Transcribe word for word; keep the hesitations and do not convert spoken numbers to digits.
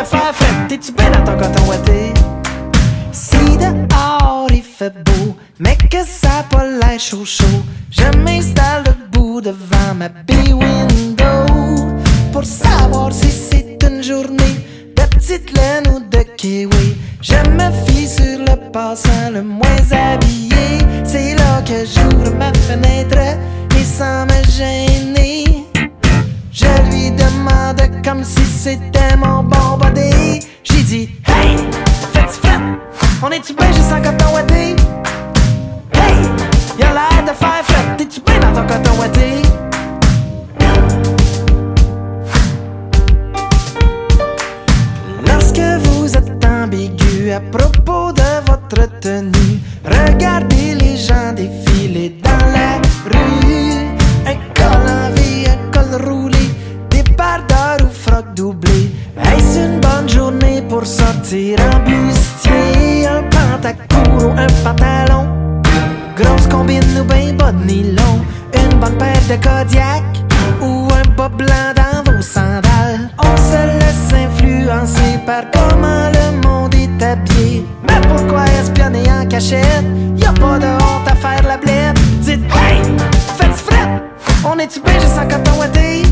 de faire fête, t'es-tu bien dans ton coton ouaté? Si dehors il fait beau, mais que ça a pas l'air chaud chaud, je m'installe debout devant ma B-window pour savoir si c'est une journée de petite laine ou de kiwi. Je me fie sur le passant le moins habillé. C'est là que j'ouvre ma fenêtre et sans me gêner, je lui demande comme si c'était mon bon body. J'ai dit hey, fais-tu fret? On est-tu bien juste en coton ouaté? Hey, y'a l'air de faire fret, t'es-tu bien dans ton coton ouaté? Lorsque vous êtes ambigu à propos de votre tenue, regardez les gens défiler dans la rue. Un col en V, un col roulé, des bardeurs ou frocs doublés. Est-ce une bonne journée pour sortir en bustier? Un pantacourt ou un pantalon, grosse combine ou ben bas de nylon, une bonne paire de Kodiak ou un bas blanc dans vos sandales. On se laisse influencer par comment le monde est habillé. Mais pourquoi espionner en cachette? Y'a pas de honte à faire la blette. Dites hey, faites fret, on est-tu bien juste en coton ouaté?